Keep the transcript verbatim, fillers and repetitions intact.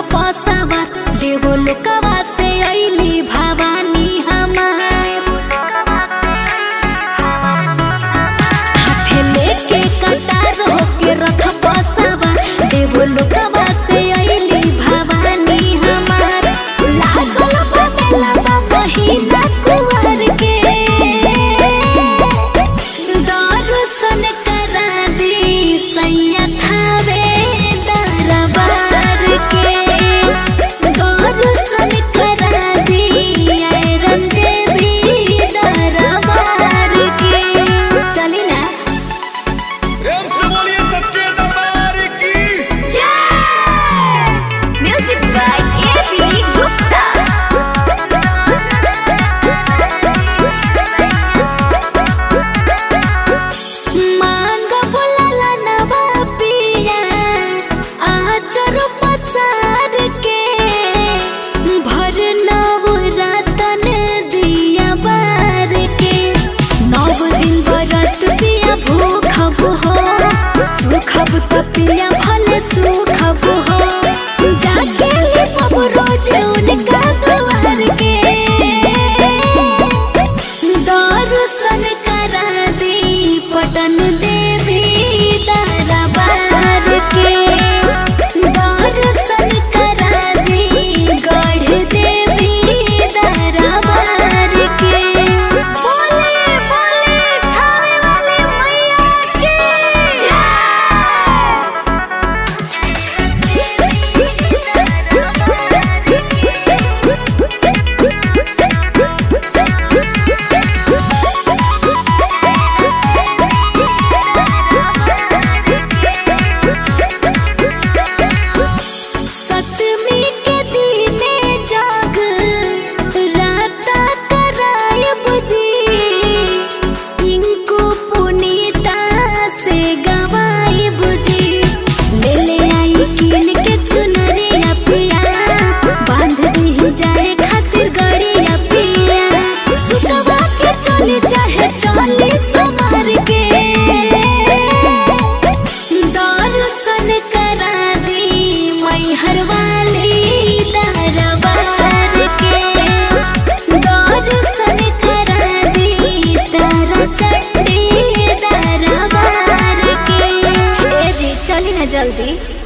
पसावा देवो लोकवा से अइली भवानी हमार। हाथे लेके कटार होके रथ पसावा देवो लोकवा से अइली भवानी हमार। लागल बा मेला बा महीना कुंवर के दर्शन करा दी सैया थावे दरबार के। दर्शन करा दी आयरन देवी दरबार के। चली ना प्रेम से बोलिए सच्चे दरबार की जय। Music by AB Gupta. मांग बुलाला नवा पिया आचर पसार के। भर नव रतन दिया बार के। नव दिन बरत पिया भूखब हो सुखब त पिया भले सुखब हो। जाके लिपब रोज उनका द्वार के। दर्शन करा दी पटन देवी दरबार के। दर्शन करा दी गढ़ देवी दरबार के। बोले बोले थावे वाले मैया के सतमी के दीने जाग राता करायब जी। इनको पुनीता से गवायब जी। ले ले आई कीन के चुनरिया पिया बांध दी जाए खातिर गड़िया पिया। सुतवा के चली चाहे चली समार के। दर्शन करा दी मैहर वाली दरबार के। दर्शन करा दी तारा चंडी दरबार के। ए जी चली ना जल्दी।